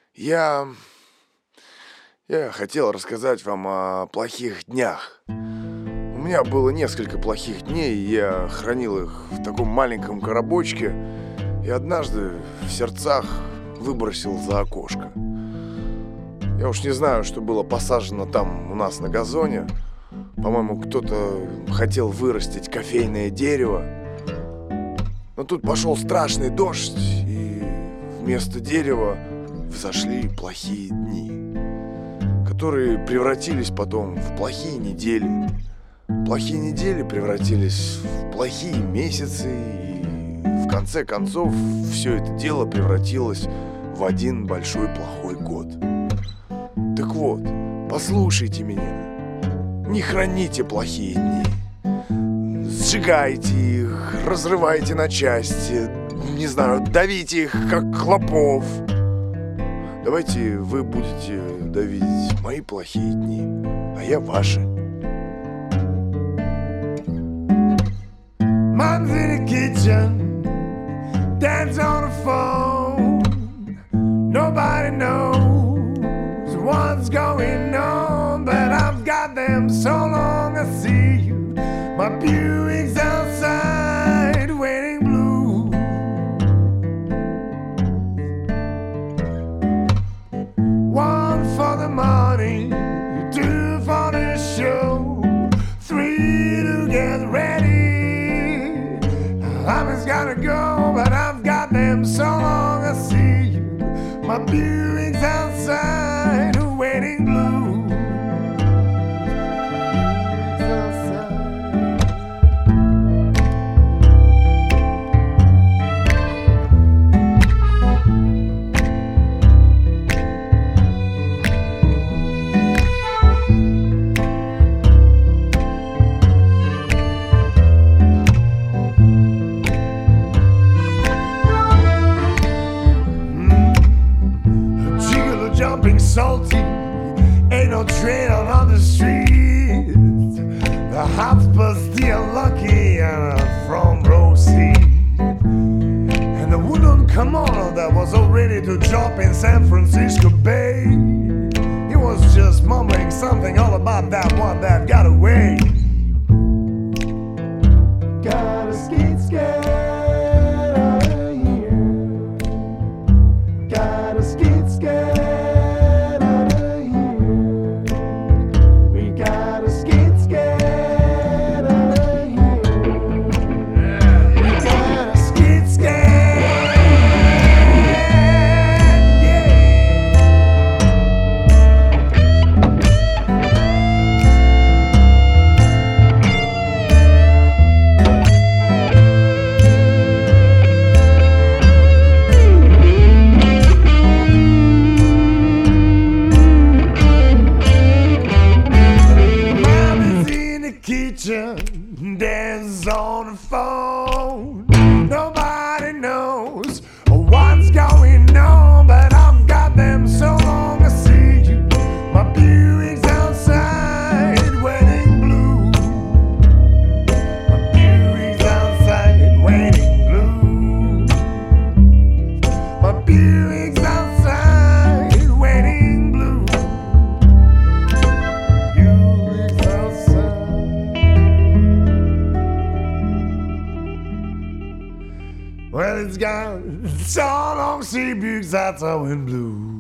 Я я хотел рассказать вам о плохих днях. У меня было несколько плохих дней, и я хранил их в таком маленьком коробочке и однажды в сердцах выбросил за окошко. Я уж не знаю, что было посажено там у нас на газоне. По-моему, кто-то хотел вырастить кофейное дерево. Но тут пошел страшный дождь, и вместо дерева взошли плохие дни, которые превратились потом в плохие недели. Плохие недели превратились в плохие месяцы, и в конце концов все это дело превратилось в один большой плохой год. Так вот, послушайте меня. Не храните плохие дни. Сжигайте их, разрывайте на части, не знаю, давите их, как клопов. Давайте вы будете давить мои плохие дни, а я ваши. Mom's in the kitchen, Dad's on the phone. Nobody knows what's going on, but I've got them so long I see you. My Buick's outside waiting blue. One for the money, two for the show, three to get ready. I just gotta go, but I've got them so long I see you. My Buick's outside waiting blue. Jumping salty, ain't no train on the street. The hot's but still lucky and a front row seat. And the wooden kimono that was all ready to drop in San Francisco Bay. He was just mumbling something all about that one that got away. Gotta skate out of here. Gotta skate. Dad's on the phone. Nobody knows what's going on, but I've got them so long I see you. My Buick's outside waiting blue. My Buick's outside waiting blue. My Buick's outside waiting blue. Buick's outside. Well, it's got so long, see Buick's outside in blue.